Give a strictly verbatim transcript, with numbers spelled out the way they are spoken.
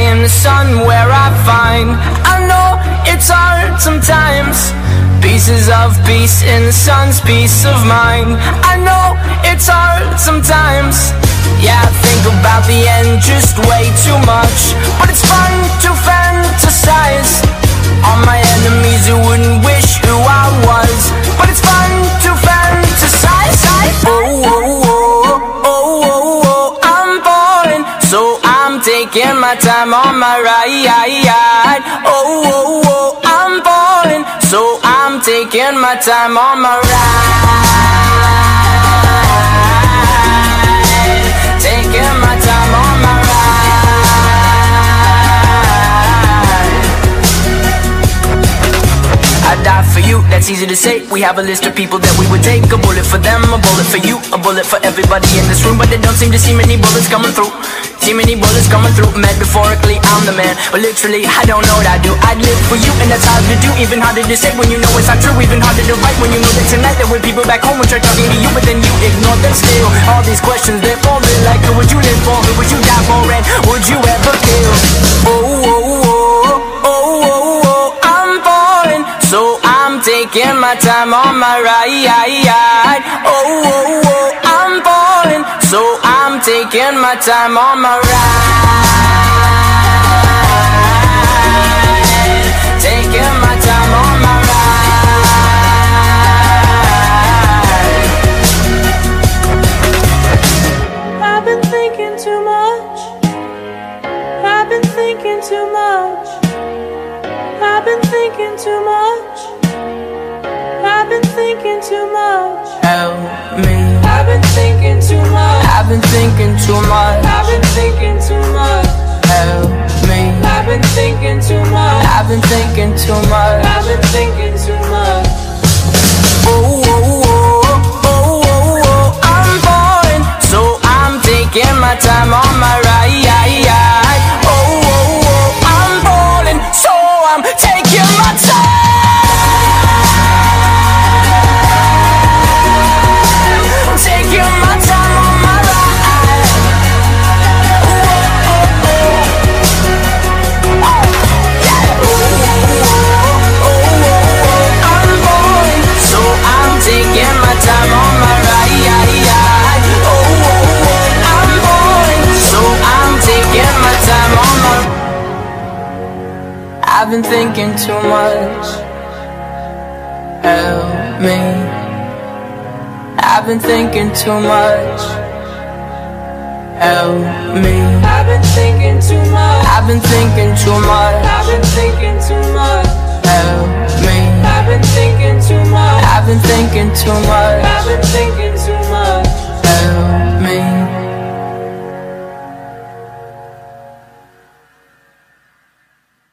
in the sun where I find, I know it's hard sometimes, pieces of peace in the sun's peace of mind. I know it's hard sometimes, yeah, I think about the end just way too much, but it's fun to fantasize on my enemies who wouldn't wish who I was, but it's fun to fantasize. Oh, oh, oh, oh, oh, oh, I'm falling, so I'm taking my time on my ride. Oh, oh, oh, I'm falling, so I'm taking my time on my ride. Taking my time on my ride. I die for you, that's easy to say. We have a list of people that we would take. A bullet for them, a bullet for you, a bullet for everybody in this room. But there don't seem to see many bullets coming through. See many bullets coming through. Metaphorically, I'm the man, but literally, I don't know what I do. I'd live for you, and that's hard to do. Even harder to say when you know it's not true. Even harder to write when you know that tonight there were people back home who tried talking to you, but then you ignore them still. All these questions, they're falling like, who would you live for? Who would you die for? And would you ever kill? Oh, oh, oh, oh, oh, oh, I'm falling, so I'm taking my time on my ride. Oh, oh, oh, I'm falling, so I'm taking my time on my ride. Taking my time on my ride. I've been thinking too much. I've been thinking too much. I've been thinking too much. I've been thinking too much. Help me. I've been thinking too much. I've been thinking too much. I've been thinking too much. Help me. I've been thinking too much. I've been thinking too much. I've been thinking too much. Oh, oh, oh, oh, oh, oh, I'm falling, so I'm taking my time on my ride. Oh, oh, oh, I'm falling, so I'm taking my time. Taking my time on my ride. Oh, oh, oh, oh, yeah. Oh, oh, oh, I'm falling, so I'm taking my time on my ride. Oh, oh, oh, I'm falling, so I'm taking my time on my. I've been thinking too much. Help me. I've been thinking too much. Help me. I've been thinking too much. I've been thinking too much. I've been thinking too much. Help me. I've been thinking too much. I've been thinking too much.